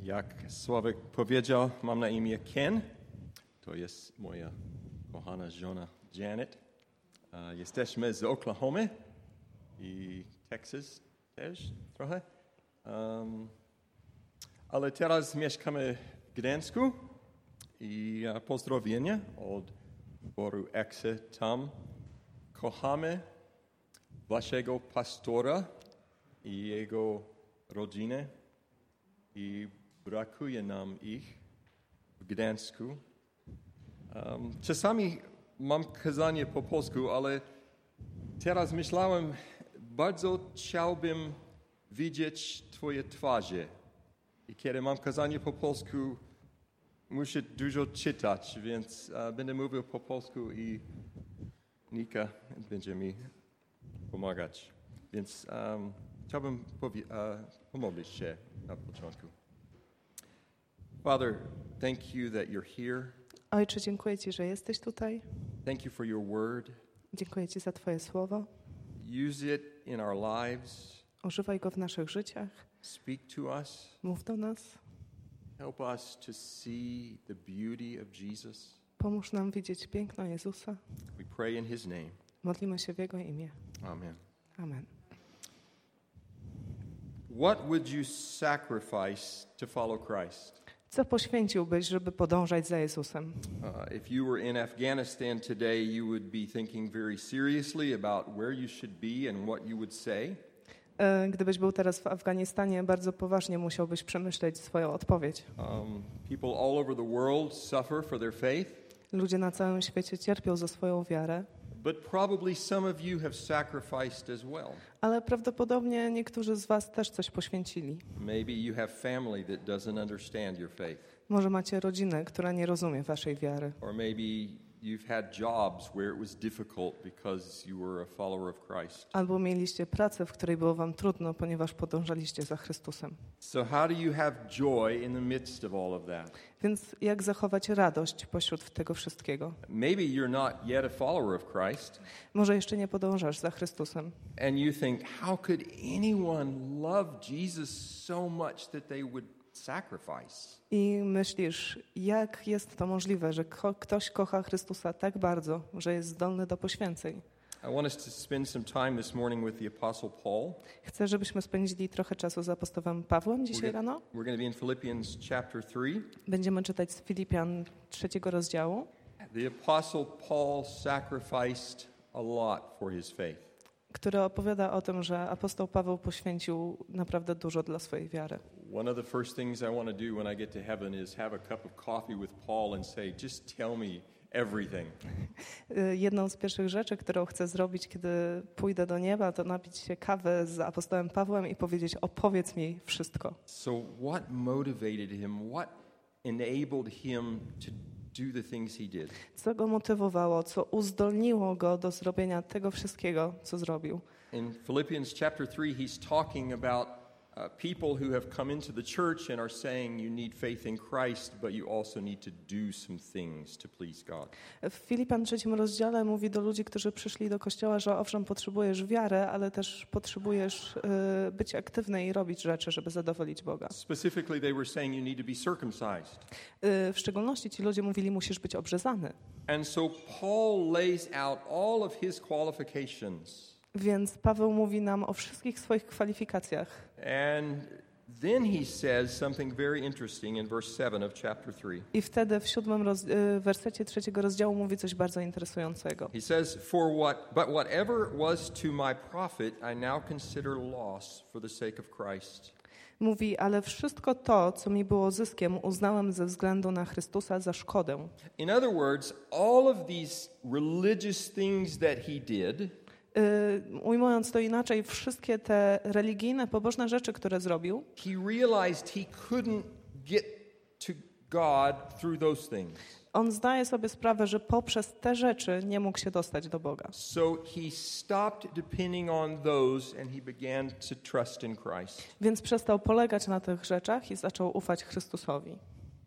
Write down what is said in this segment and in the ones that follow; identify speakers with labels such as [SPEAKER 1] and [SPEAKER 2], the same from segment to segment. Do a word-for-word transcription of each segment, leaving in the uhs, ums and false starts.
[SPEAKER 1] Jak Sławek powiedział, mam na imię Ken. To jest moja kochana żona Janet. Uh, jesteśmy z Oklahoma i Texas też trochę. Um, ale teraz mieszkamy w Gdańsku i uh, pozdrowienia od zboru Exe tam. Kochamy waszego pastora i jego rodzinę i brakuje nam ich w Gdańsku. Um, czasami mam kazanie po polsku, ale teraz myślałem, bardzo chciałbym widzieć twoje twarze. I kiedy mam kazanie po polsku, muszę dużo czytać, więc uh, będę mówił po polsku i Nika będzie mi pomagać. Więc um, chciałbym powie- uh, pomodlić się na początku. Father, thank you that you're here.
[SPEAKER 2] Ojcze, dziękuję Ci, że jesteś tutaj.
[SPEAKER 1] Thank you for your word.
[SPEAKER 2] Dziękuję Ci za Twoje słowo.
[SPEAKER 1] Use it in our lives.
[SPEAKER 2] Używaj go w naszych życiach.
[SPEAKER 1] Speak to us.
[SPEAKER 2] Mów do nas.
[SPEAKER 1] Help us to see the beauty of Jesus.
[SPEAKER 2] Pomóż nam widzieć piękno Jezusa.
[SPEAKER 1] We pray in his name.
[SPEAKER 2] Modlimy się w Jego imię.
[SPEAKER 1] Amen.
[SPEAKER 2] Amen.
[SPEAKER 1] What would you sacrifice to follow Christ?
[SPEAKER 2] Co poświęciłbyś, żeby podążać za Jezusem?
[SPEAKER 1] Uh, if you were in Afghanistan today, you would be thinking very seriously about where you should be and what you would say.
[SPEAKER 2] E, Gdybyś był teraz w Afganistanie, bardzo poważnie musiałbyś przemyśleć swoją odpowiedź.
[SPEAKER 1] Um, people all over the world suffer for their faith.
[SPEAKER 2] Ludzie na całym świecie cierpią za swoją wiarę,
[SPEAKER 1] But probably some of you have sacrificed as well.
[SPEAKER 2] ale prawdopodobnie niektórzy z was też coś poświęcili.
[SPEAKER 1] Maybe you have family that doesn't understand your faith.
[SPEAKER 2] Może macie rodzinę, która nie rozumie waszej wiary.
[SPEAKER 1] Or maybe you've had jobs where it was difficult because you were a follower of Christ.
[SPEAKER 2] Albo mieliście pracę, w której było wam trudno, ponieważ podążaliście za Chrystusem.
[SPEAKER 1] So how do you have joy in the midst of all of that?
[SPEAKER 2] Więc jak zachować radość pośród tego wszystkiego?
[SPEAKER 1] Maybe you're not yet a follower of Christ.
[SPEAKER 2] Może jeszcze nie podążasz za Chrystusem.
[SPEAKER 1] And you think, how could anyone love Jesus so much that they would sacrifice?
[SPEAKER 2] I myślisz, jak jest to możliwe, że ko- ktoś kocha Chrystusa tak bardzo, że jest zdolny do poświęceń.
[SPEAKER 1] I want us to spend some time this morning with the Apostle Paul.
[SPEAKER 2] Chcę, żebyśmy spędzili trochę czasu z apostołem Pawłem dzisiaj
[SPEAKER 1] We're
[SPEAKER 2] rano.
[SPEAKER 1] We're going to be in Philippians chapter three.
[SPEAKER 2] Będziemy czytać z Filipian trzeciego rozdziału.
[SPEAKER 1] The Apostle Paul sacrificed a lot for his faith.
[SPEAKER 2] Który opowiada o tym, że apostoł Paweł poświęcił naprawdę dużo dla swojej wiary.
[SPEAKER 1] One of the first things I want to do when I get to heaven is have a cup of coffee with Paul and say, just tell me everything.
[SPEAKER 2] Jedną z pierwszych rzeczy, którą chcę zrobić, kiedy pójdę do nieba, to napić się kawy z apostołem Pawłem i powiedzieć: opowiedz mi wszystko.
[SPEAKER 1] So what motivated him? What enabled him to do the things he did?
[SPEAKER 2] Co go motywowało, co uzdolniło go do zrobienia tego wszystkiego, co zrobił.
[SPEAKER 1] In Philippians chapter three, he's talking about uh, people who have come into the church and are saying you need faith in Christ, but you also need to do some things to please God.
[SPEAKER 2] W Filipian trzecim rozdziale mówi do ludzi, którzy przyszli do kościoła, że owszem, potrzebujesz wiarę, ale też potrzebujesz y, być aktywny i robić rzeczy, żeby zadowolić Boga.
[SPEAKER 1] Specifically, they were saying you need to be circumcised.
[SPEAKER 2] Y, w szczególności ci ludzie mówili, musisz być obrzezany.
[SPEAKER 1] And so Paul lays out all of his qualifications.
[SPEAKER 2] Więc Paweł mówi nam o wszystkich swoich kwalifikacjach.
[SPEAKER 1] And then he says something very interesting in verse seven of chapter three.
[SPEAKER 2] I wtedy w siódmym roz, y, wersecie trzeciego rozdziału mówi coś bardzo interesującego.
[SPEAKER 1] He says, "For what, but whatever was to my profit, I now consider loss for the sake of Christ."
[SPEAKER 2] Mówi, ale wszystko to, co mi było zyskiem, uznałem ze względu na Chrystusa za szkodę.
[SPEAKER 1] In other words, all of these religious things that he did,
[SPEAKER 2] Yy, ujmując to inaczej, wszystkie te religijne, pobożne rzeczy, które zrobił,
[SPEAKER 1] he realized he couldn't get to God through those things.
[SPEAKER 2] on zdaje sobie sprawę, że poprzez te rzeczy nie mógł się dostać do Boga.
[SPEAKER 1] So he stopped depending on those and he began to trust in Christ.
[SPEAKER 2] Więc przestał polegać na tych rzeczach i zaczął ufać Chrystusowi.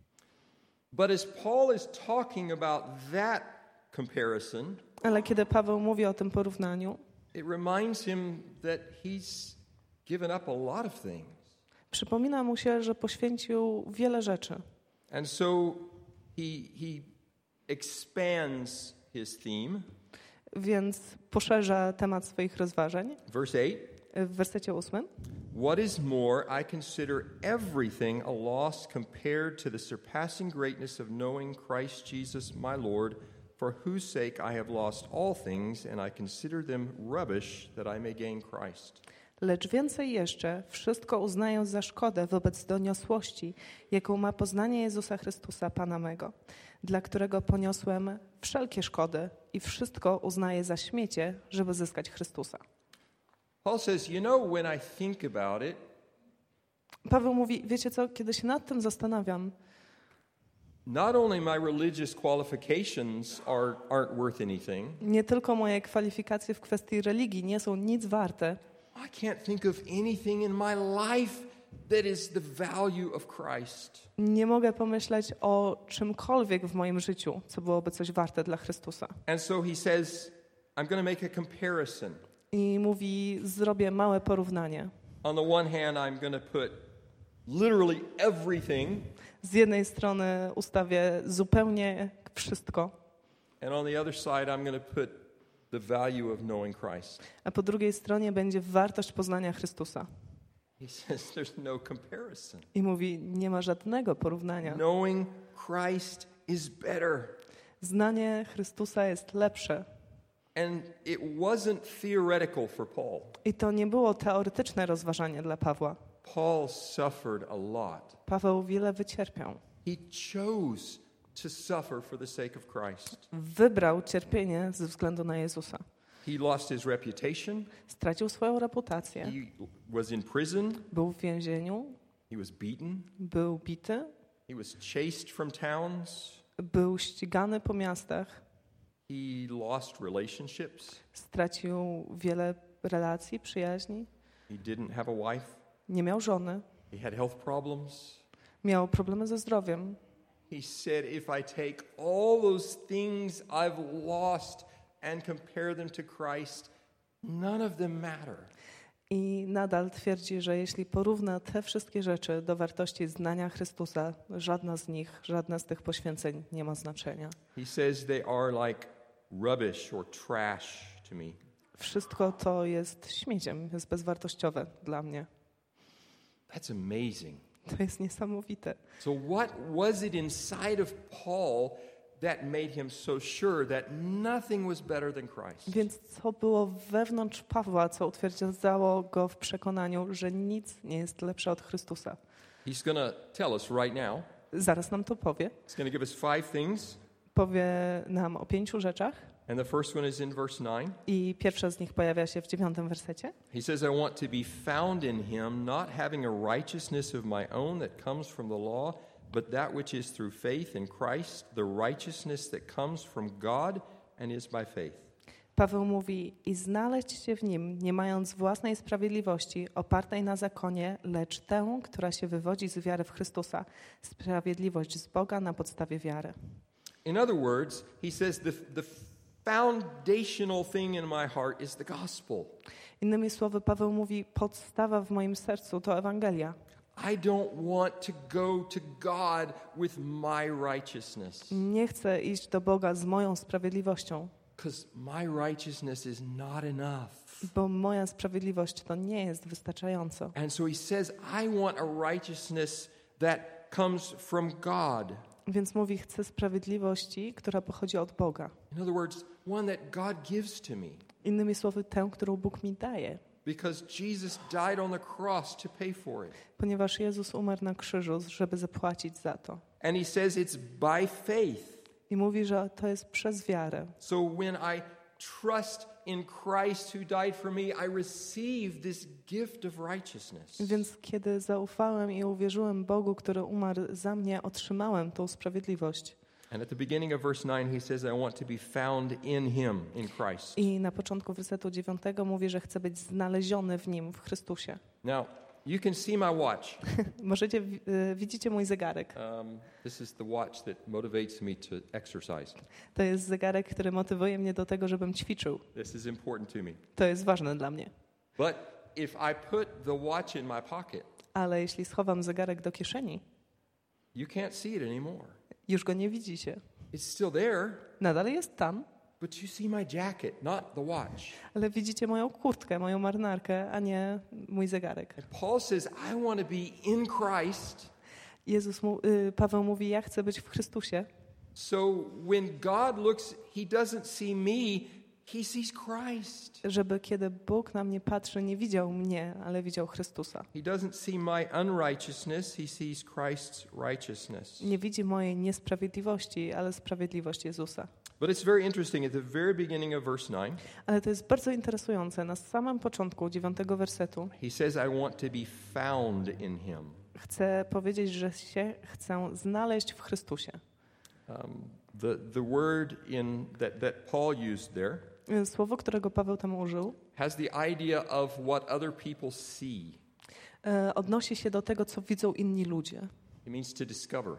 [SPEAKER 1] But as Paul is talking about that comparison,
[SPEAKER 2] Ale kiedy Paweł mówi o tym porównaniu,
[SPEAKER 1] it reminds him that he's given up a lot of things.
[SPEAKER 2] Przypomina mu się, że poświęcił wiele rzeczy.
[SPEAKER 1] And so he, he expands his theme.
[SPEAKER 2] Więc poszerza temat swoich rozważań.
[SPEAKER 1] Verse eight.
[SPEAKER 2] W wersecie ósmym.
[SPEAKER 1] What is more, I consider everything a loss compared to the surpassing greatness of knowing Christ Jesus my Lord, for whose sake I have lost all things, and I consider them rubbish, that I may gain Christ.
[SPEAKER 2] Lecz więcej jeszcze, wszystko uznaję za szkodę wobec doniosłości, jaką ma poznanie Jezusa Chrystusa, Pana mego, dla którego poniosłem wszelkie szkody i wszystko uznaję za śmiecie, żeby zyskać Chrystusa.
[SPEAKER 1] Paul says, you know, when I think about it,
[SPEAKER 2] Paweł mówi, wiecie co, kiedy się nad tym zastanawiam,
[SPEAKER 1] not only my religious qualifications are, aren't worth anything,
[SPEAKER 2] nie tylko moje kwalifikacje w kwestii religii nie są nic warte,
[SPEAKER 1] I can't think of anything in my life that is the value of Christ.
[SPEAKER 2] nie mogę pomyśleć o czymkolwiek w moim życiu, co byłoby coś warte dla Chrystusa.
[SPEAKER 1] And so he says, I'm going to make a comparison.
[SPEAKER 2] I mówi, zrobię małe porównanie.
[SPEAKER 1] On the one hand, I'm going to put literally everything.
[SPEAKER 2] Z jednej strony ustawię zupełnie wszystko,
[SPEAKER 1] And on the other side, I'm going to put the value of knowing Christ.
[SPEAKER 2] a po drugiej stronie będzie wartość poznania Chrystusa.
[SPEAKER 1] He says there's no comparison.
[SPEAKER 2] I mówi, nie ma żadnego porównania.
[SPEAKER 1] Knowing Christ is better.
[SPEAKER 2] Znanie Chrystusa jest lepsze.
[SPEAKER 1] And it wasn't theoretical for Paul.
[SPEAKER 2] I to nie było teoretyczne rozważanie dla Pawła.
[SPEAKER 1] Paul suffered a lot.
[SPEAKER 2] Paweł wiele wycierpiał.
[SPEAKER 1] He chose to suffer for the sake of Christ.
[SPEAKER 2] Wybrał cierpienie ze względu na Jezusa.
[SPEAKER 1] He lost his reputation.
[SPEAKER 2] Stracił swoją reputację.
[SPEAKER 1] He was in prison.
[SPEAKER 2] Był w więzieniu.
[SPEAKER 1] He was beaten.
[SPEAKER 2] Był bity.
[SPEAKER 1] He was chased from towns.
[SPEAKER 2] Był ścigany po miastach.
[SPEAKER 1] He lost relationships.
[SPEAKER 2] Stracił wiele relacji, przyjaźni.
[SPEAKER 1] He didn't have a wife.
[SPEAKER 2] Nie miał żony.
[SPEAKER 1] He had health problems.
[SPEAKER 2] Miał problemy ze zdrowiem.
[SPEAKER 1] He said, if I take all those things I've lost and compare them to Christ, none of them matter.
[SPEAKER 2] I nadal twierdzi, że jeśli porówna te wszystkie rzeczy do wartości znania Chrystusa, żadna z nich, żadna z tych poświęceń nie ma znaczenia.
[SPEAKER 1] He says they are like rubbish or trash to me.
[SPEAKER 2] Wszystko to jest śmieciem, jest bezwartościowe dla mnie.
[SPEAKER 1] That's amazing.
[SPEAKER 2] To jest niesamowite.
[SPEAKER 1] So what was it inside of Paul that made him so sure that nothing was better than Christ?
[SPEAKER 2] Więc co było wewnątrz Pawła, co utwierdzało go w przekonaniu, że nic nie jest lepsze od Chrystusa?
[SPEAKER 1] He's going to tell us right now.
[SPEAKER 2] Zaraz nam to powie.
[SPEAKER 1] He's going to give us five things.
[SPEAKER 2] Powie nam o pięciu rzeczach.
[SPEAKER 1] And the first one is in verse nine.
[SPEAKER 2] I pierwsza z nich pojawia się w dziewiątym wersecie.
[SPEAKER 1] He says, I want to be found in him, not having a righteousness of my own that comes from the law, but that which is through faith in Christ, the righteousness that comes from God and is by faith.
[SPEAKER 2] Paweł mówi, i znaleźć się w nim, nie mając własnej sprawiedliwości opartej na zakonie, lecz tę, która się wywodzi z wiary w Chrystusa, sprawiedliwość z Boga na podstawie wiary.
[SPEAKER 1] In other words, he says the, the foundational thing in my heart is the gospel.
[SPEAKER 2] Innymi słowy, Paweł mówi, podstawa w moim sercu to Ewangelia.
[SPEAKER 1] I don't want to go to God with my righteousness.
[SPEAKER 2] Nie chcę iść do Boga z moją sprawiedliwością,
[SPEAKER 1] Because my righteousness is not enough.
[SPEAKER 2] bo moja sprawiedliwość to nie jest wystarczająco.
[SPEAKER 1] And so he says, I want a righteousness that comes from God.
[SPEAKER 2] Więc mówi, chcę sprawiedliwości, która pochodzi od Boga.
[SPEAKER 1] In other words, one that God gives to me.
[SPEAKER 2] Innymi słowy, tę, którą Bóg mi daje.
[SPEAKER 1] Because Jesus died on the cross to pay for it.
[SPEAKER 2] Ponieważ Jezus umarł na krzyżu, żeby zapłacić za to.
[SPEAKER 1] And he says it's by faith.
[SPEAKER 2] I mówi, że to jest przez wiarę.
[SPEAKER 1] So when I trust in Christ who died for me, I receive this gift of righteousness.
[SPEAKER 2] Więc kiedy zaufałem i uwierzyłem Bogu, który umarł za mnie, otrzymałem tą sprawiedliwość.
[SPEAKER 1] And at the beginning of verse nine he says, I want to be found in him, in Christ.
[SPEAKER 2] I na początku wersetu dziewiątego mówi, że chce być znaleziony w nim, w Chrystusie.
[SPEAKER 1] Now, you can see my watch.
[SPEAKER 2] Możecie, y, widzicie mój zegarek.
[SPEAKER 1] Um, this is the watch that motivates me to exercise.
[SPEAKER 2] To jest zegarek, który motywuje mnie do tego, żebym ćwiczył.
[SPEAKER 1] This is important to me.
[SPEAKER 2] To jest ważne dla mnie.
[SPEAKER 1] But if I put the watch in my pocket,
[SPEAKER 2] Ale jeśli schowam zegarek do kieszeni,
[SPEAKER 1] you can't see it anymore.
[SPEAKER 2] już go nie widzicie.
[SPEAKER 1] It's still there,
[SPEAKER 2] Nadal jest tam,
[SPEAKER 1] but you see my jacket, not the watch.
[SPEAKER 2] ale widzicie moją kurtkę, moją marynarkę, a nie mój zegarek.
[SPEAKER 1] And Paul says, I want to be in Christ.
[SPEAKER 2] Jezus, mu- y, Paweł mówi, ja chcę być w Chrystusie.
[SPEAKER 1] So when God looks, he doesn't see me, he sees Christ.
[SPEAKER 2] Żeby kiedy Bóg na mnie patrzy, nie widział mnie, ale widział Chrystusa.
[SPEAKER 1] He doesn't see my unrighteousness, he sees Christ's righteousness.
[SPEAKER 2] Nie widzi mojej niesprawiedliwości, ale sprawiedliwość Jezusa.
[SPEAKER 1] But it's very interesting at the very beginning of verse nine.
[SPEAKER 2] Ale to jest bardzo interesujące. Na samym początku dziewiątego wersetu
[SPEAKER 1] He says, I want to be found in him.
[SPEAKER 2] chcę powiedzieć, że się chcę znaleźć w Chrystusie.
[SPEAKER 1] Um, the, the word in that, that Paul used there
[SPEAKER 2] Słowo, którego Paweł tam użył,
[SPEAKER 1] has the idea of what other people see.
[SPEAKER 2] e, odnosi się do tego, co widzą inni ludzie.
[SPEAKER 1] It means to discover.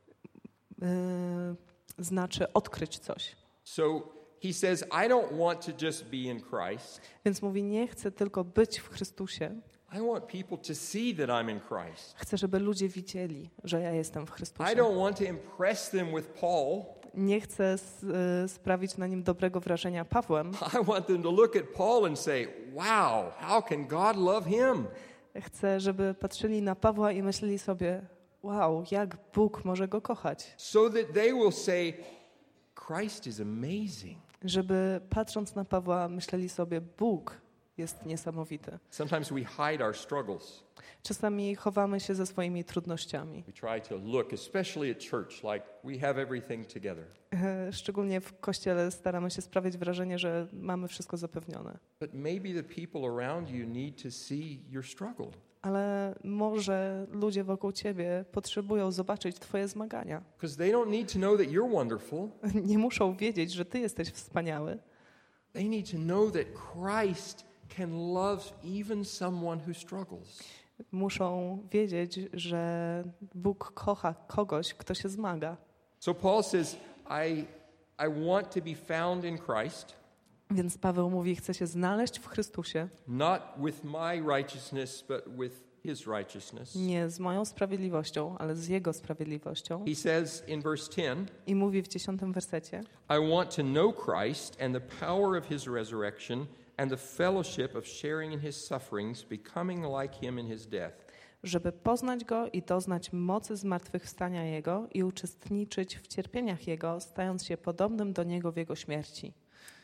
[SPEAKER 2] E, znaczy odkryć coś.
[SPEAKER 1] So he says, I don't want to just be in Christ.
[SPEAKER 2] Więc mówi, nie chcę tylko być w Chrystusie.
[SPEAKER 1] I want people to see that I'm in Christ.
[SPEAKER 2] Chcę, żeby ludzie widzieli, że ja jestem w
[SPEAKER 1] I
[SPEAKER 2] Chrystusie.
[SPEAKER 1] don't want to impress them with Paul.
[SPEAKER 2] Nie chcę s- e, sprawić na nim dobrego wrażenia Pawłem.
[SPEAKER 1] I want them to look at Paul and say, wow, how can God love him?
[SPEAKER 2] Chcę, żeby patrzyli na Pawła i myśleli sobie, wow, jak Bóg może go kochać.
[SPEAKER 1] So that they will say, Christ is amazing.
[SPEAKER 2] Żeby patrząc na Pawła myśleli sobie, Bóg jest niesamowity.
[SPEAKER 1] Sometimes we hide our struggles.
[SPEAKER 2] Czasami chowamy się ze swoimi trudnościami.
[SPEAKER 1] We try to look, especially at church, like we have everything together.
[SPEAKER 2] E, Szczególnie w kościele staramy się sprawiać wrażenie, że mamy wszystko zapewnione.
[SPEAKER 1] But maybe the people around you need to see your struggle.
[SPEAKER 2] Ale może ludzie wokół ciebie potrzebują zobaczyć twoje zmagania.
[SPEAKER 1] Because they don't need to know that you're wonderful.
[SPEAKER 2] Nie muszą wiedzieć, że ty jesteś wspaniały.
[SPEAKER 1] They need to know that Christ can love even someone who struggles.
[SPEAKER 2] Muszą wiedzieć, że Bóg kocha kogoś, kto się zmaga.
[SPEAKER 1] So Paul says, I, I want to be found in Christ,
[SPEAKER 2] Więc Paweł mówi, chce się znaleźć w Chrystusie,
[SPEAKER 1] not with my righteousness, but with his righteousness.
[SPEAKER 2] nie z moją sprawiedliwością, ale z Jego sprawiedliwością.
[SPEAKER 1] He says in verse ten,
[SPEAKER 2] I mówi w dziesiątym wersecie,
[SPEAKER 1] I want to know Christ and the power of his resurrection and the fellowship of sharing in his sufferings, becoming like him in his death.
[SPEAKER 2] żeby poznać Go i doznać mocy zmartwychwstania Jego i uczestniczyć w cierpieniach Jego, stając się podobnym do Niego w Jego śmierci.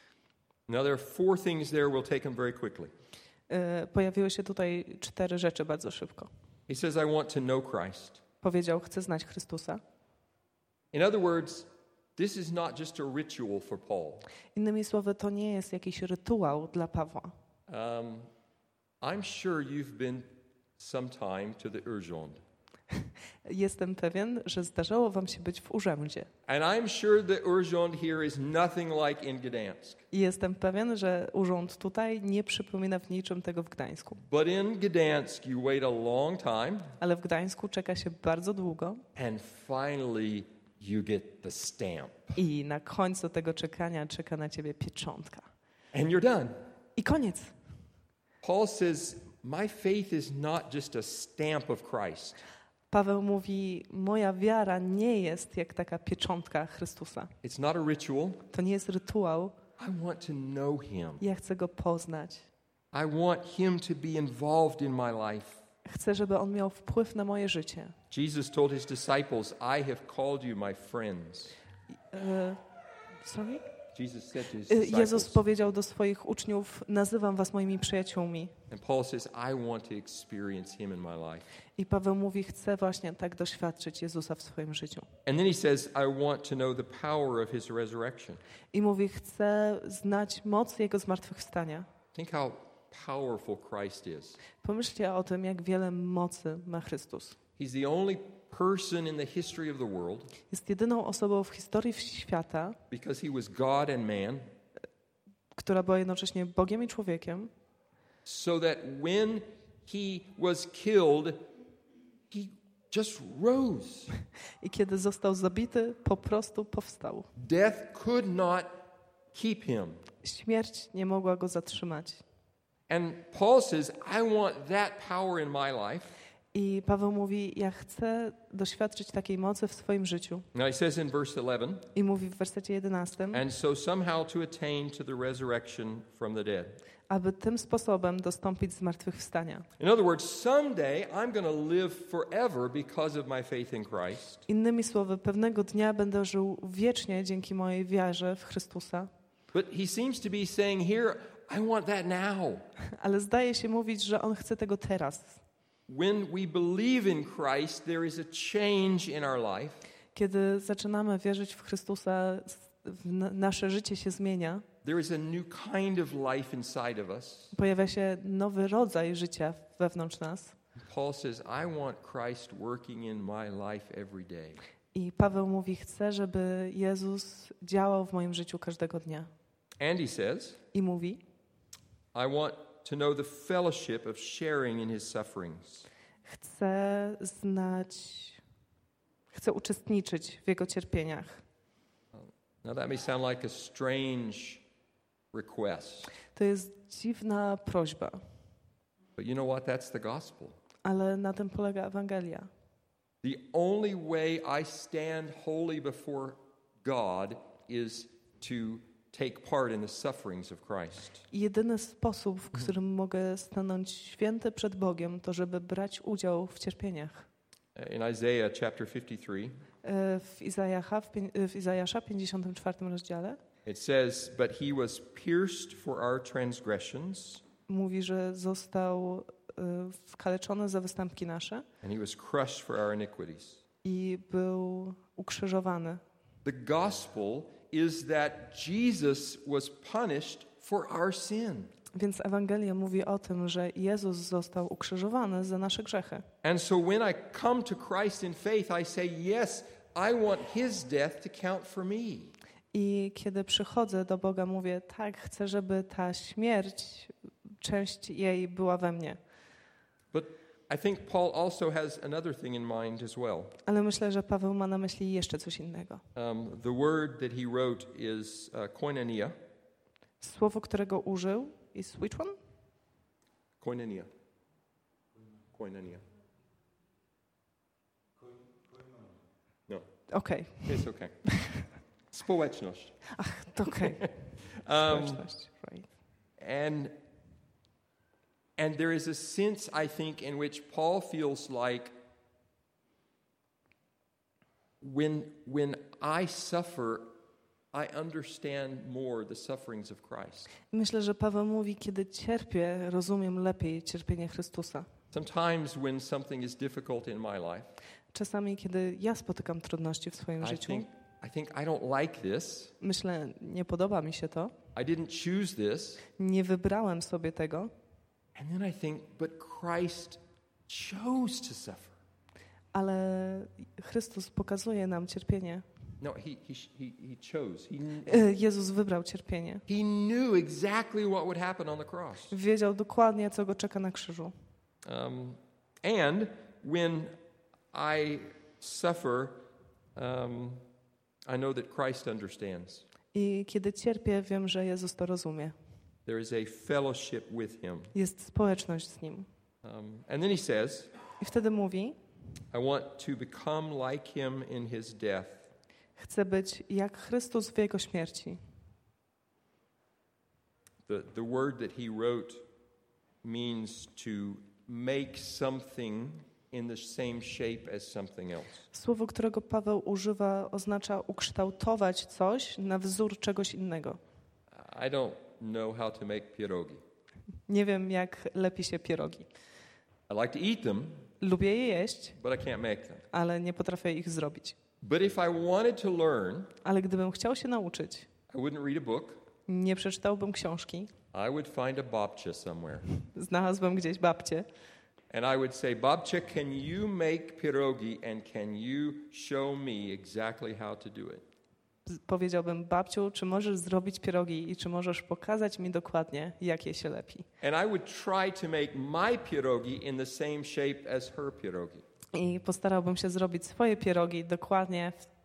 [SPEAKER 1] Now there are four things there, we'll take them very quickly.
[SPEAKER 2] E, Pojawiły się tutaj cztery rzeczy bardzo szybko.
[SPEAKER 1] He says, I want to know Christ.
[SPEAKER 2] Powiedział, chcę znać Chrystusa.
[SPEAKER 1] In other words, this is not just a ritual for Paul.
[SPEAKER 2] Innymi słowy, to nie jest jakiś rytuał dla Pawła.
[SPEAKER 1] Um, I'm sure you've been sometime to the urgent.
[SPEAKER 2] Jestem pewien, że zdarzało wam się być w urzędzie.
[SPEAKER 1] And I'm sure the urgent here is nothing like in Gdansk.
[SPEAKER 2] I jestem pewien, że urząd tutaj nie przypomina w niczym tego w Gdańsku.
[SPEAKER 1] But in Gdansk you wait a long time
[SPEAKER 2] Ale w Gdańsku czeka się bardzo długo
[SPEAKER 1] and finally you get the stamp.
[SPEAKER 2] i na końcu tego czekania czeka na ciebie pieczątka.
[SPEAKER 1] And you're done.
[SPEAKER 2] I koniec.
[SPEAKER 1] Paul says, my faith is not just a stamp of Christ.
[SPEAKER 2] Paweł mówi, moja wiara nie jest jak taka pieczątka Chrystusa.
[SPEAKER 1] It's not a ritual.
[SPEAKER 2] To nie jest rytuał.
[SPEAKER 1] I want to know him.
[SPEAKER 2] Ja chcę Go poznać.
[SPEAKER 1] I want him to be involved in my life.
[SPEAKER 2] Chcę, żeby On miał wpływ na moje życie.
[SPEAKER 1] Jesus told his disciples, I have called you my friends.
[SPEAKER 2] E, sorry?
[SPEAKER 1] Jesus said to his
[SPEAKER 2] E, Jezus
[SPEAKER 1] disciples,
[SPEAKER 2] powiedział do swoich uczniów, nazywam was moimi przyjaciółmi.
[SPEAKER 1] and Paul says, I want to experience him in my life.
[SPEAKER 2] I Paweł mówi, chcę właśnie tak doświadczyć Jezusa w swoim życiu.
[SPEAKER 1] And then he says, I want to know the power of his resurrection.
[SPEAKER 2] I mówi, chcę znać moc Jego zmartwychwstania.
[SPEAKER 1] Think how powerful Christ is.
[SPEAKER 2] Pomyślcie o tym, jak wiele mocy ma Chrystus.
[SPEAKER 1] He's the only person in the history of the world,
[SPEAKER 2] Jest jedyną osobą w historii świata,
[SPEAKER 1] because he was God and man,
[SPEAKER 2] która była jednocześnie Bogiem i człowiekiem,
[SPEAKER 1] so that when he was killed, he just rose.
[SPEAKER 2] i kiedy został zabity, po prostu powstał.
[SPEAKER 1] Death could not keep him.
[SPEAKER 2] Śmierć nie mogła go zatrzymać.
[SPEAKER 1] And Paul says, I want that power in my life.
[SPEAKER 2] I Paweł mówi, ja chcę doświadczyć takiej mocy w swoim życiu.
[SPEAKER 1] Now he says in verse eleven,
[SPEAKER 2] I mówi w wersecie jedenastym,
[SPEAKER 1] and so somehow to attain to the resurrection from the dead.
[SPEAKER 2] aby tym sposobem dostąpić zmartwychwstania.
[SPEAKER 1] In other words, someday I'm going to live forever because of my faith in Christ.
[SPEAKER 2] Innymi słowy, pewnego dnia będę żył wiecznie dzięki mojej wiarze w Chrystusa.
[SPEAKER 1] But he seems to be saying here, I want that now.
[SPEAKER 2] Ale zdaje się mówić, że on chce tego teraz.
[SPEAKER 1] When we believe in Christ, there is a change in our life.
[SPEAKER 2] Kiedy zaczynamy wierzyć w Chrystusa, nasze życie się zmienia.
[SPEAKER 1] There is a new kind of life inside of us.
[SPEAKER 2] Pojawia się nowy rodzaj życia wewnątrz nas.
[SPEAKER 1] Paul says, I want Christ working in my life every day.
[SPEAKER 2] I Paweł mówi, chcę, żeby Jezus działał w moim życiu każdego dnia.
[SPEAKER 1] And he says,
[SPEAKER 2] I mówi,
[SPEAKER 1] I want to know the fellowship of sharing in his sufferings.
[SPEAKER 2] Chcę znać, chcę uczestniczyć w Jego cierpieniach.
[SPEAKER 1] Now that may sound like a strange request.
[SPEAKER 2] To jest dziwna prośba,
[SPEAKER 1] But you know what? That's the gospel.
[SPEAKER 2] ale na tym polega Ewangelia.
[SPEAKER 1] The only way I stand holy before God is to take part in the sufferings of Christ.
[SPEAKER 2] I jedyny sposób, w którym mogę stanąć święty przed Bogiem, to żeby brać udział w cierpieniach.
[SPEAKER 1] In Isaiah chapter fifty-three,
[SPEAKER 2] W, Izajasza, w, pię- w Izajasza pięćdziesiątym czwartym rozdziale
[SPEAKER 1] it says, "But he was pierced for our transgressions,
[SPEAKER 2] mówi, że został y, skaleczony za występki nasze
[SPEAKER 1] and he was crushed for our iniquities."
[SPEAKER 2] i był ukrzyżowany.
[SPEAKER 1] The gospel is that Jesus was punished for our sin.
[SPEAKER 2] Więc Ewangelia mówi o tym, że Jezus został ukrzyżowany za nasze grzechy.
[SPEAKER 1] And so when I come to Christ in faith, I say, yes, I want his death to count for me.
[SPEAKER 2] I kiedy przychodzę do Boga, mówię, tak, chcę, żeby ta śmierć, część jej była we mnie.
[SPEAKER 1] But I think Paul also has another thing in mind as well.
[SPEAKER 2] Ale myślę, że Paweł ma na myśli jeszcze coś innego.
[SPEAKER 1] Um, the word that he wrote is uh, koinonia.
[SPEAKER 2] Słowo, którego użył, is which one?
[SPEAKER 1] Koinonia. Koinonia. No,
[SPEAKER 2] Okej,
[SPEAKER 1] it's okay. Społeczność.
[SPEAKER 2] ach, to okej.
[SPEAKER 1] Um,
[SPEAKER 2] Społeczność, right.
[SPEAKER 1] and and there is a sense, I think, in which Paul feels like when when I suffer, I understand more the sufferings of Christ.
[SPEAKER 2] Myślę, że Paweł mówi, kiedy cierpię, rozumiem lepiej cierpienie Chrystusa.
[SPEAKER 1] Sometimes when something is difficult in my life,
[SPEAKER 2] Czasami, kiedy ja spotykam trudności w swoim
[SPEAKER 1] I
[SPEAKER 2] życiu,
[SPEAKER 1] think I think I don't like this.
[SPEAKER 2] myślę, nie podoba mi się to,
[SPEAKER 1] I didn't choose this.
[SPEAKER 2] nie wybrałem sobie tego,
[SPEAKER 1] And then I think, but Christ chose to suffer.
[SPEAKER 2] ale Chrystus pokazuje nam cierpienie.
[SPEAKER 1] No, he he he, he chose. He
[SPEAKER 2] E, Jezus wybrał cierpienie.
[SPEAKER 1] he knew exactly what would happen on the cross.
[SPEAKER 2] Wiedział dokładnie, co go czeka na krzyżu.
[SPEAKER 1] Um, and when I suffer, um, I know that Christ understands.
[SPEAKER 2] I kiedy cierpię, wiem, że Jezus to rozumie.
[SPEAKER 1] There is a fellowship with him.
[SPEAKER 2] Jest społeczność z Nim.
[SPEAKER 1] Um, and then he says,
[SPEAKER 2] I wtedy mówi,
[SPEAKER 1] I want to become like him in his death.
[SPEAKER 2] chcę być jak Chrystus w Jego śmierci.
[SPEAKER 1] The, the word that he wrote means to make something in the same shape as something else.
[SPEAKER 2] Słowo, którego Paweł używa, oznacza ukształtować coś na wzór czegoś innego.
[SPEAKER 1] I don't know how to make pierogi.
[SPEAKER 2] Nie wiem, jak lepi się pierogi.
[SPEAKER 1] I like to eat them,
[SPEAKER 2] Lubię je jeść,
[SPEAKER 1] but I can't make them.
[SPEAKER 2] ale nie potrafię ich zrobić.
[SPEAKER 1] But if I wanted to learn,
[SPEAKER 2] Ale gdybym chciał się nauczyć,
[SPEAKER 1] I wouldn't read a book.
[SPEAKER 2] nie przeczytałbym książki,
[SPEAKER 1] I would find a babcia somewhere.
[SPEAKER 2] znalazłbym gdzieś babcię
[SPEAKER 1] And I would say, Babcia, can you make pierogi and can you show me exactly how to do it?
[SPEAKER 2] powiedziałbym, babciu, czy możesz zrobić pierogi i czy możesz pokazać mi dokładnie, jak je się lepi.
[SPEAKER 1] And I would try to make my pierogi in the same shape as her pierogi.
[SPEAKER 2] I postarałbym się zrobić swoje pierogi dokładnie w,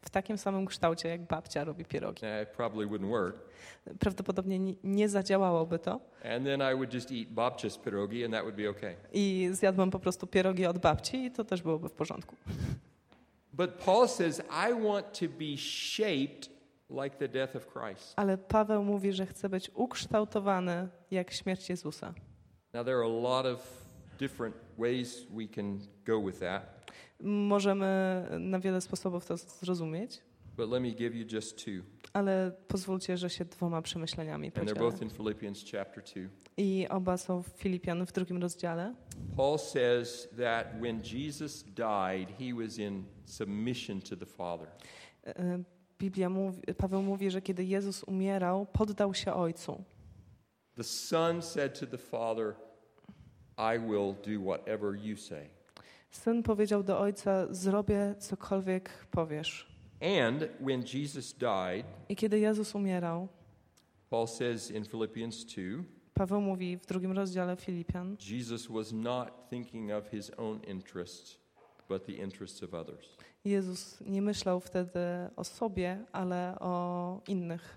[SPEAKER 2] w takim samym kształcie, jak babcia robi pierogi.
[SPEAKER 1] Nah, it probably wouldn't work.
[SPEAKER 2] Prawdopodobnie nie, nie zadziałałoby to.
[SPEAKER 1] And then I would just eat babcia's pierogi and that would be okay.
[SPEAKER 2] I zjadłbym po prostu pierogi od babci i to też byłoby w porządku.
[SPEAKER 1] But Paul says, I want to be shaped like the death of Christ.
[SPEAKER 2] Ale Paweł mówi, że chce być ukształtowany jak śmierć Jezusa.
[SPEAKER 1] Now there are a lot of different ways we can go with that.
[SPEAKER 2] Możemy na wiele sposobów to zrozumieć,
[SPEAKER 1] But let me give you just two.
[SPEAKER 2] ale pozwólcie, że się dwoma przemyśleniami
[SPEAKER 1] And they're
[SPEAKER 2] podzielę.
[SPEAKER 1] both in Philippians chapter two.
[SPEAKER 2] I oba są w Filipian w drugim rozdziale.
[SPEAKER 1] Paul says that when Jesus died, he was in submission to the Father.
[SPEAKER 2] E, Biblia mówi, Paweł mówi, że kiedy Jezus umierał, poddał się Ojcu.
[SPEAKER 1] The Son said to the Father, I will do whatever you say.
[SPEAKER 2] Syn powiedział do Ojca, zrobię cokolwiek powiesz.
[SPEAKER 1] And when Jesus died,
[SPEAKER 2] I kiedy Jezus umierał,
[SPEAKER 1] Paul says in Philippians two,
[SPEAKER 2] Paweł mówi w drugim rozdziale Filipian,
[SPEAKER 1] Jesus was not thinking of his own interests, but the interests of others.
[SPEAKER 2] Jezus nie myślał wtedy o sobie, ale o innych.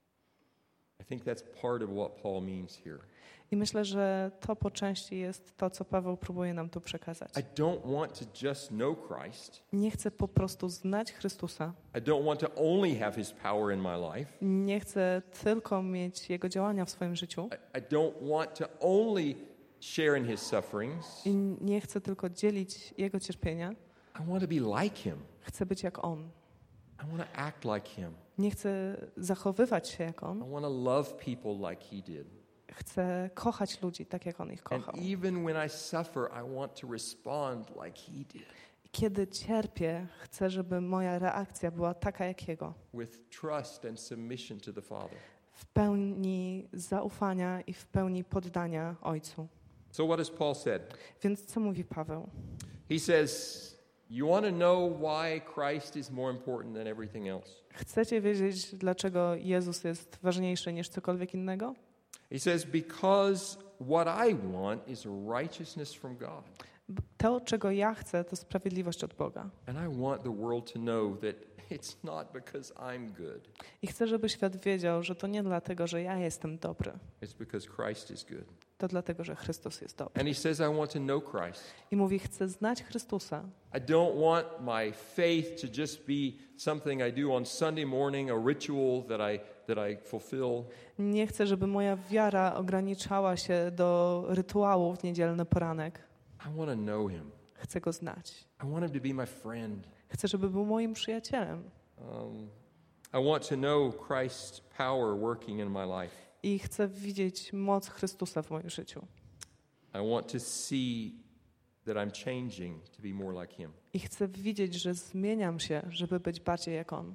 [SPEAKER 1] I think that's part of what Paul means here.
[SPEAKER 2] I myślę, że to po części jest to, co Paweł próbuje nam tu przekazać.
[SPEAKER 1] I don't want to just know Christ.
[SPEAKER 2] Nie chcę po prostu znać Chrystusa.
[SPEAKER 1] I don't want to only have his power in my life.
[SPEAKER 2] Nie chcę tylko mieć Jego działania w swoim życiu.
[SPEAKER 1] I, I don't want to only share in his sufferings.
[SPEAKER 2] I nie chcę tylko dzielić Jego cierpienia.
[SPEAKER 1] I want to be like him.
[SPEAKER 2] Chcę być jak On.
[SPEAKER 1] I want to act like him.
[SPEAKER 2] Nie chcę zachowywać się jak On.
[SPEAKER 1] I want to love people like he did.
[SPEAKER 2] Chcę kochać ludzi tak, jak On ich kochał.
[SPEAKER 1] And even when I suffer, I want to respond like he did.
[SPEAKER 2] Kiedy cierpię, chcę, żeby moja reakcja była taka jak Jego.
[SPEAKER 1] With trust and submission to the Father.
[SPEAKER 2] W pełni zaufania i w pełni poddania Ojcu.
[SPEAKER 1] So what has Paul said?
[SPEAKER 2] Więc co mówi Paweł?
[SPEAKER 1] He says, you want to know why Christ is more important than everything else?
[SPEAKER 2] Chcecie wiedzieć, dlaczego Jezus jest ważniejszy niż cokolwiek innego?
[SPEAKER 1] He says, because what I want is righteousness from God.
[SPEAKER 2] To, czego ja chcę, to sprawiedliwość od Boga.
[SPEAKER 1] And I want the world to know that it's not because I'm good.
[SPEAKER 2] I chcę, żeby świat wiedział, że to nie dlatego, że ja jestem dobry.
[SPEAKER 1] It's because Christ is good.
[SPEAKER 2] To dlatego, że Chrystus jest dobry.
[SPEAKER 1] And he says, I want to know Christ.
[SPEAKER 2] I mówi, chcę znać Chrystusa.
[SPEAKER 1] I don't want my faith to just be something I do on Sunday morning, a ritual that I that I fulfill.
[SPEAKER 2] Nie chcę, żeby moja wiara ograniczała się do rytuału w niedzielny poranek.
[SPEAKER 1] I want to know him.
[SPEAKER 2] Chcę Go znać.
[SPEAKER 1] I want him to be my friend.
[SPEAKER 2] Chcę, żeby był moim przyjacielem.
[SPEAKER 1] Um, I want to know Christ's power working in my life.
[SPEAKER 2] I chcę widzieć moc Chrystusa w moim życiu.
[SPEAKER 1] I want to see that I'm changing to be more like him.
[SPEAKER 2] I chcę widzieć, że zmieniam się, żeby być bardziej jak On.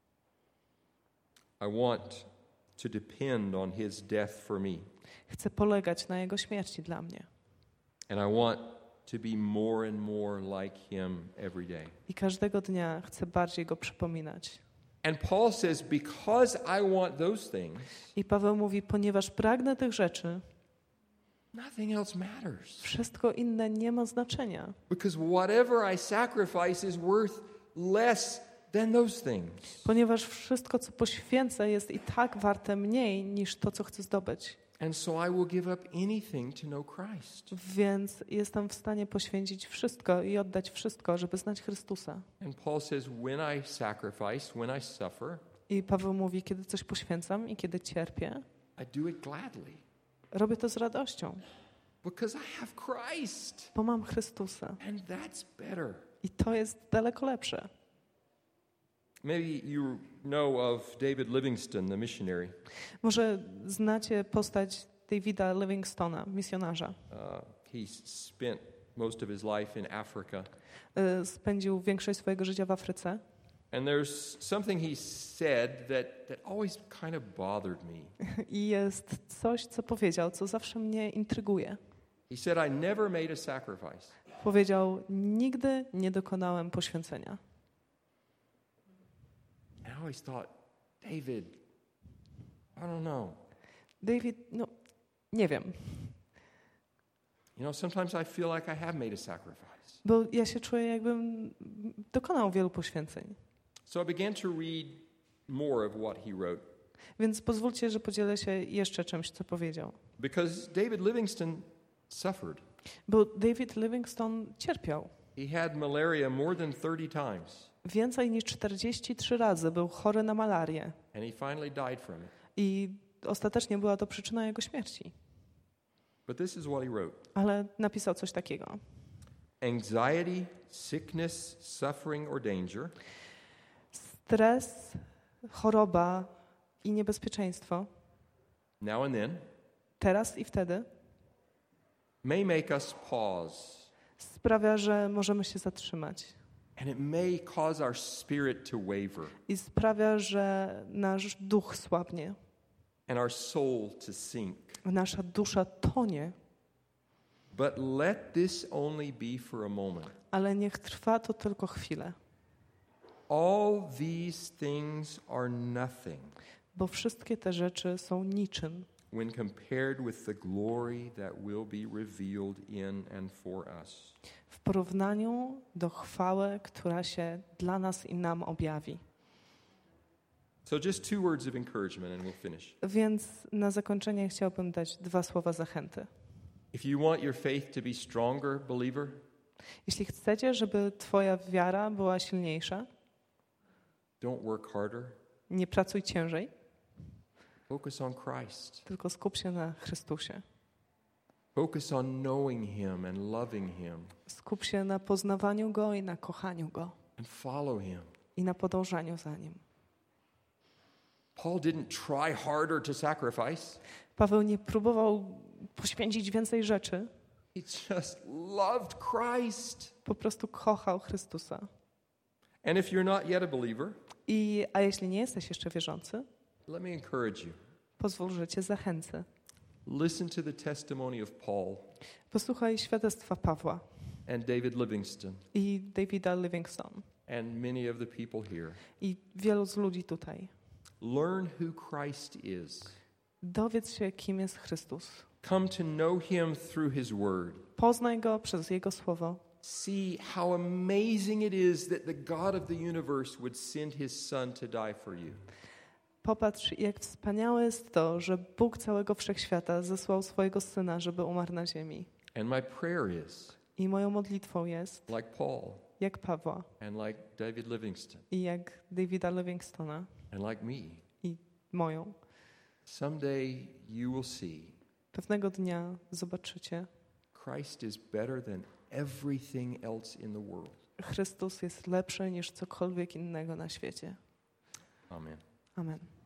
[SPEAKER 1] I want to depend on his death for me.
[SPEAKER 2] Chcę polegać na Jego śmierci dla mnie.
[SPEAKER 1] And I want to be more and more like him every day.
[SPEAKER 2] I każdego dnia chcę bardziej Go przypominać.
[SPEAKER 1] And Paul says, because I want those things,
[SPEAKER 2] I Paweł mówi, ponieważ pragnę tych rzeczy,
[SPEAKER 1] nothing else matters.
[SPEAKER 2] wszystko inne nie ma znaczenia.
[SPEAKER 1] Because whatever I sacrifice is worth less than those things.
[SPEAKER 2] Ponieważ wszystko, co poświęcę, jest i tak warte mniej niż to, co chcę zdobyć.
[SPEAKER 1] And so I will give up anything to know Christ.
[SPEAKER 2] Więc jestem w stanie poświęcić wszystko i oddać wszystko, żeby znać Chrystusa.
[SPEAKER 1] And Paul says, when I sacrifice, when I suffer,
[SPEAKER 2] I Paweł mówi, kiedy coś poświęcam i kiedy cierpię,
[SPEAKER 1] I do it gladly.
[SPEAKER 2] robię to z radością,
[SPEAKER 1] Because I have Christ.
[SPEAKER 2] bo mam Chrystusa.
[SPEAKER 1] And that's better.
[SPEAKER 2] I to jest daleko lepsze.
[SPEAKER 1] Maybe you know of David Livingstone, the missionary.
[SPEAKER 2] Może znacie postać Davida Livingstona, misjonarza.
[SPEAKER 1] Uh, he spent most of his life in Africa.
[SPEAKER 2] Y, Spędził większość swojego życia w Afryce.
[SPEAKER 1] And there's something he said that, that always kind of bothered me.
[SPEAKER 2] I jest coś, co powiedział, co zawsze mnie intryguje.
[SPEAKER 1] He said, I never made a sacrifice.
[SPEAKER 2] Powiedział, nigdy nie dokonałem poświęcenia.
[SPEAKER 1] And I always thought, David, I don't know.
[SPEAKER 2] David, no, nie wiem.
[SPEAKER 1] You know, sometimes I feel like I have made a sacrifice.
[SPEAKER 2] Bo ja się czuję, jakbym dokonał wielu poświęceń.
[SPEAKER 1] So I began to read more of what he wrote.
[SPEAKER 2] Więc pozwólcie, że podzielę się jeszcze czymś, co powiedział.
[SPEAKER 1] Because David Livingstone suffered.
[SPEAKER 2] Bo David Livingstone cierpiał.
[SPEAKER 1] He had malaria more than thirty times.
[SPEAKER 2] Więcej niż czterdzieści trzy razy był chory na malarię.
[SPEAKER 1] And he finally died from it.
[SPEAKER 2] I ostatecznie była to przyczyna jego śmierci.
[SPEAKER 1] But this is what he wrote.
[SPEAKER 2] Ale napisał coś takiego.
[SPEAKER 1] Anxiety, sickness, suffering or danger
[SPEAKER 2] Stres, choroba i niebezpieczeństwo
[SPEAKER 1] now and then
[SPEAKER 2] teraz i wtedy
[SPEAKER 1] may make us pause.
[SPEAKER 2] sprawia, że możemy się zatrzymać.
[SPEAKER 1] And it may cause our spirit to waver.
[SPEAKER 2] I sprawia, że nasz duch słabnie.
[SPEAKER 1] And our soul to sink.
[SPEAKER 2] Nasza dusza tonie.
[SPEAKER 1] But let this only be for a moment.
[SPEAKER 2] Ale niech trwa to tylko chwilę.
[SPEAKER 1] All these things are nothing.
[SPEAKER 2] Bo wszystkie te rzeczy są niczym.
[SPEAKER 1] When compared with the glory that will be revealed in and for us.
[SPEAKER 2] W porównaniu do chwały, która się dla nas i nam objawi.
[SPEAKER 1] So just two words of encouragement and we'll finish.
[SPEAKER 2] Więc na zakończenie chciałbym dać dwa słowa zachęty.
[SPEAKER 1] If you want your faith to be stronger, believer,
[SPEAKER 2] Jeśli chcecie, żeby twoja wiara była silniejsza,
[SPEAKER 1] don't work harder.
[SPEAKER 2] nie pracuj ciężej,
[SPEAKER 1] Focus on Christ.
[SPEAKER 2] tylko skup się na Chrystusie.
[SPEAKER 1] Focus on knowing Him and loving Him
[SPEAKER 2] Skup się na poznawaniu Go i na kochaniu Go
[SPEAKER 1] and follow Him.
[SPEAKER 2] i na podążaniu za Nim.
[SPEAKER 1] Paul didn't try harder to sacrifice.
[SPEAKER 2] Paweł nie próbował poświęcić więcej rzeczy,
[SPEAKER 1] He just loved Christ.
[SPEAKER 2] po prostu kochał Chrystusa.
[SPEAKER 1] And if you're not yet a believer,
[SPEAKER 2] I, a jeśli nie jesteś jeszcze wierzący,
[SPEAKER 1] let me encourage you.
[SPEAKER 2] pozwól, że cię zachęcę.
[SPEAKER 1] Listen to the testimony of Paul
[SPEAKER 2] Posłuchaj świadectwa Pawła
[SPEAKER 1] and David Livingstone
[SPEAKER 2] i Davida Livingstone
[SPEAKER 1] and many of the people here.
[SPEAKER 2] i wielu z ludzi tutaj.
[SPEAKER 1] Learn who Christ is.
[SPEAKER 2] Dowiedz się, kim jest Chrystus.
[SPEAKER 1] Come to know Him through His Word.
[SPEAKER 2] Poznaj Go przez Jego Słowo.
[SPEAKER 1] See how amazing it is that the God of the universe would send His Son to die for you.
[SPEAKER 2] Popatrz, jak wspaniałe jest to, że Bóg całego wszechświata zesłał swojego Syna, żeby umarł na ziemi.
[SPEAKER 1] And my prayer is,
[SPEAKER 2] I moją modlitwą jest,
[SPEAKER 1] like Paul
[SPEAKER 2] jak Pawła
[SPEAKER 1] and like David Livingstone
[SPEAKER 2] i jak Davida Livingstona
[SPEAKER 1] and like me,
[SPEAKER 2] i moją.
[SPEAKER 1] someday you will see
[SPEAKER 2] Pewnego dnia zobaczycie,
[SPEAKER 1] Christ is better than everything else in the world.
[SPEAKER 2] Chrystus jest lepszy niż cokolwiek innego na świecie.
[SPEAKER 1] Amen.
[SPEAKER 2] Amen.